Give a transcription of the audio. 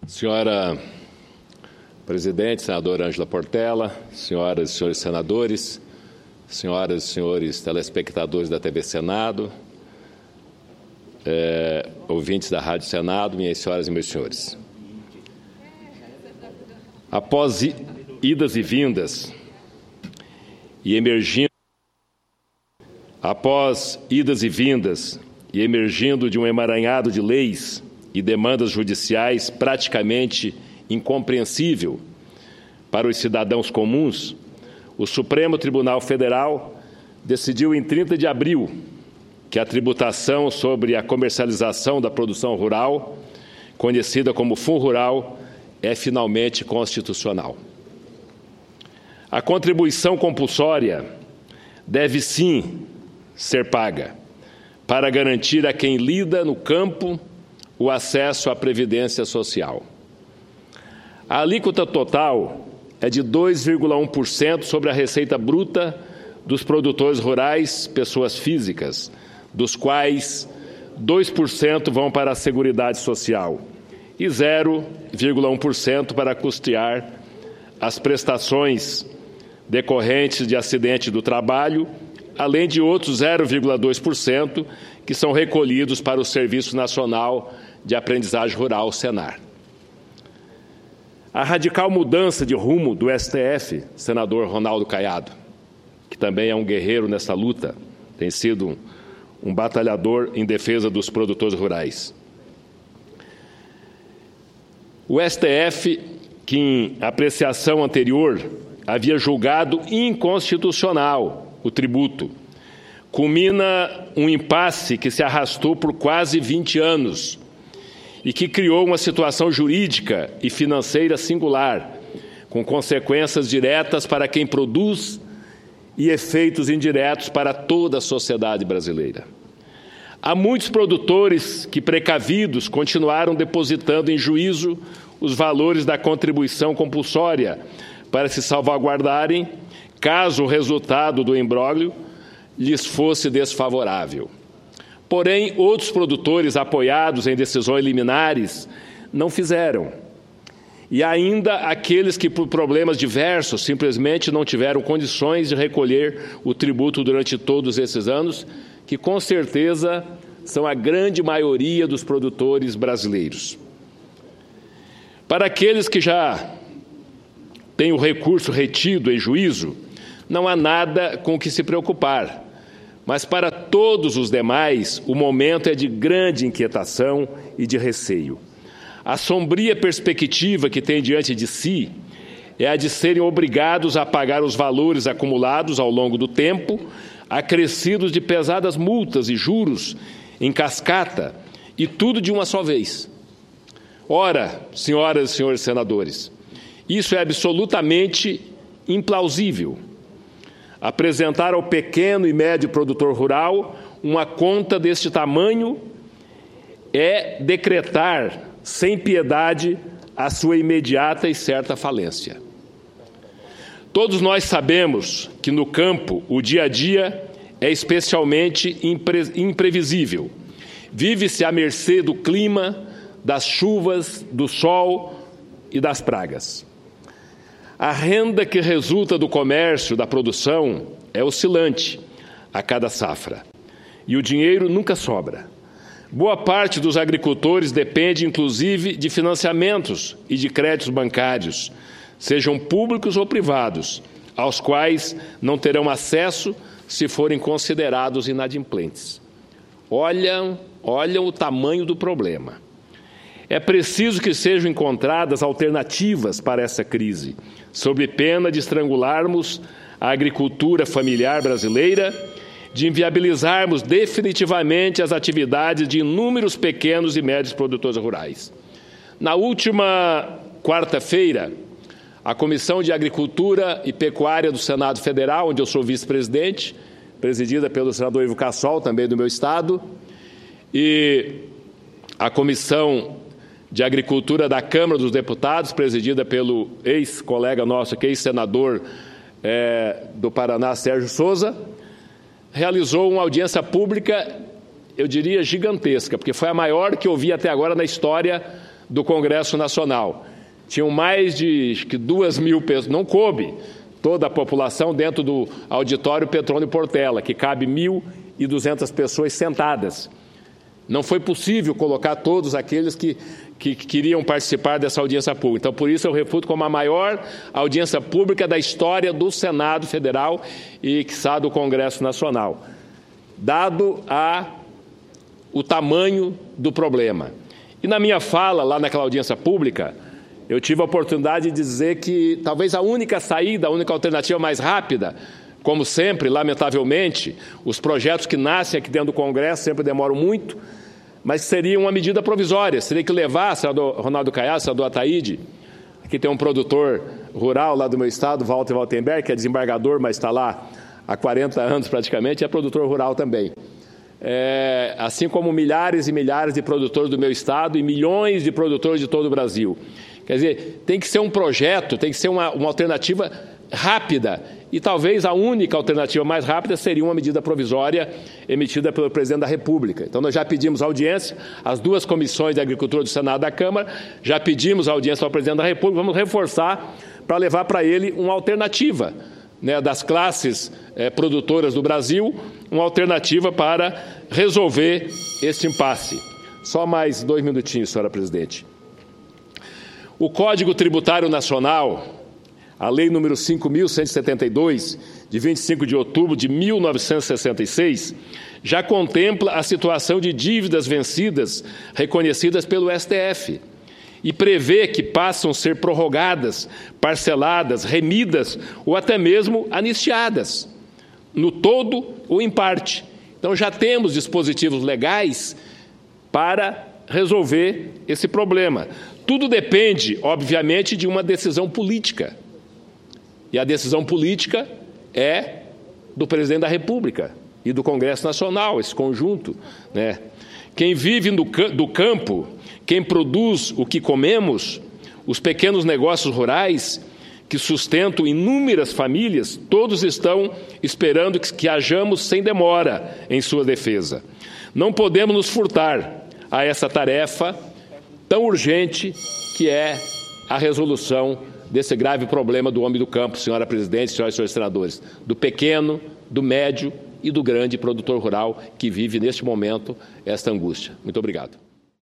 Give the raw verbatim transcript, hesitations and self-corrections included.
Senhora Presidente, senadora Ângela Portela, senhoras e senhores senadores, senhoras e senhores telespectadores da T V Senado, é, ouvintes da Rádio Senado, minhas senhoras e meus senhores. Após idas e vindas e emergindo, após idas e vindas e emergindo de um emaranhado de leis e demandas judiciais praticamente incompreensível para os cidadãos comuns, o Supremo Tribunal Federal decidiu em trinta de abril que a tributação sobre a comercialização da produção rural, conhecida como FUNRURAL, é finalmente constitucional. A contribuição compulsória deve sim ser paga para garantir a quem lida no campo o acesso à previdência social. A alíquota total é de dois vírgula um por cento sobre a receita bruta dos produtores rurais, pessoas físicas, dos quais dois por cento vão para a Seguridade Social e zero vírgula um por cento para custear as prestações decorrentes de acidente do trabalho, além de outros zero vírgula dois por cento que são recolhidos para o Serviço Nacional de Aprendizagem Rural, SENAR. A radical mudança de rumo do S T F, senador Ronaldo Caiado, que também é um guerreiro nessa luta, tem sido um, um batalhador em defesa dos produtores rurais. O S T F, que em apreciação anterior havia julgado inconstitucional o tributo, culmina um impasse que se arrastou por quase vinte anos e que criou uma situação jurídica e financeira singular, com consequências diretas para quem produz e efeitos indiretos para toda a sociedade brasileira. Há muitos produtores que, precavidos, continuaram depositando em juízo os valores da contribuição compulsória para se salvaguardarem, caso o resultado do imbróglio lhes fosse desfavorável. Porém, outros produtores apoiados em decisões liminares não fizeram. E ainda aqueles que, por problemas diversos, simplesmente não tiveram condições de recolher o tributo durante todos esses anos, que com certeza são a grande maioria dos produtores brasileiros. Para aqueles que já têm o recurso retido em juízo, não há nada com o que se preocupar. Mas para todos os demais, o momento é de grande inquietação e de receio. A sombria perspectiva que tem diante de si é a de serem obrigados a pagar os valores acumulados ao longo do tempo, acrescidos de pesadas multas e juros em cascata, e tudo de uma só vez. Ora, senhoras e senhores senadores, isso é absolutamente implausível. Apresentar ao pequeno e médio produtor rural uma conta deste tamanho é decretar, sem piedade, a sua imediata e certa falência. Todos nós sabemos que no campo o dia a dia é especialmente impre- imprevisível. Vive-se à mercê do clima, das chuvas, do sol e das pragas. A renda que resulta do comércio, da produção, é oscilante a cada safra. E o dinheiro nunca sobra. Boa parte dos agricultores depende, inclusive, de financiamentos e de créditos bancários, sejam públicos ou privados, aos quais não terão acesso se forem considerados inadimplentes. Olham, olham o tamanho do problema. É preciso que sejam encontradas alternativas para essa crise, sob pena de estrangularmos a agricultura familiar brasileira, de inviabilizarmos definitivamente as atividades de inúmeros pequenos e médios produtores rurais. Na última quarta-feira, a Comissão de Agricultura e Pecuária do Senado Federal, onde eu sou vice-presidente, presidida pelo senador Ivo Cassol, também do meu estado, e a Comissão de Agricultura da Câmara dos Deputados, presidida pelo ex-colega nosso, que é ex-senador é, do Paraná, Sérgio Souza, realizou uma audiência pública, eu diria, gigantesca, porque foi a maior que eu vi até agora na história do Congresso Nacional. Tinham mais de acho que duas mil pessoas, não coube toda a população dentro do auditório Petrônio Portela, que cabe mil e duzentas pessoas sentadas. Não foi possível colocar todos aqueles que, que, que queriam participar dessa audiência pública. Então, por isso, eu refuto como a maior audiência pública da história do Senado Federal e, quiçá, do Congresso Nacional, dado a, o tamanho do problema. E na minha fala, lá naquela audiência pública, eu tive a oportunidade de dizer que talvez a única saída, a única alternativa mais rápida, como sempre, lamentavelmente, os projetos que nascem aqui dentro do Congresso sempre demoram muito, mas seria uma medida provisória. Seria que levar, senador Ronaldo Caiado, senador Ataíde, aqui tem um produtor rural lá do meu estado, Walter Waltenberg, que é desembargador, mas está lá há quarenta anos praticamente, é produtor rural também. É, assim como milhares e milhares de produtores do meu estado e milhões de produtores de todo o Brasil. Quer dizer, tem que ser um projeto, tem que ser uma, uma alternativa rápida, e talvez a única alternativa mais rápida seria uma medida provisória emitida pelo presidente da República. Então, nós já pedimos audiência às duas comissões de Agricultura do Senado e da Câmara, já pedimos audiência ao presidente da República, vamos reforçar para levar para ele uma alternativa, né, das classes eh, produtoras do Brasil, uma alternativa para resolver este impasse. Só mais dois minutinhos, senhora presidente. O Código Tributário Nacional, a Lei número cinco mil cento e setenta e dois, de vinte e cinco de outubro de mil novecentos e sessenta e seis, já contempla a situação de dívidas vencidas reconhecidas pelo S T F e prevê que passam a ser prorrogadas, parceladas, remidas ou até mesmo anistiadas, no todo ou em parte. Então, já temos dispositivos legais para resolver esse problema. Tudo depende, obviamente, de uma decisão política. E a decisão política é do presidente da República e do Congresso Nacional, esse conjunto, né? Quem vive no, do campo, quem produz o que comemos, os pequenos negócios rurais que sustentam inúmeras famílias, todos estão esperando que, que hajamos sem demora em sua defesa. Não podemos nos furtar a essa tarefa tão urgente que é a resolução desse grave problema do homem do campo, senhora presidente, senhoras e senhores senadores, do pequeno, do médio e do grande produtor rural que vive neste momento esta angústia. Muito obrigado.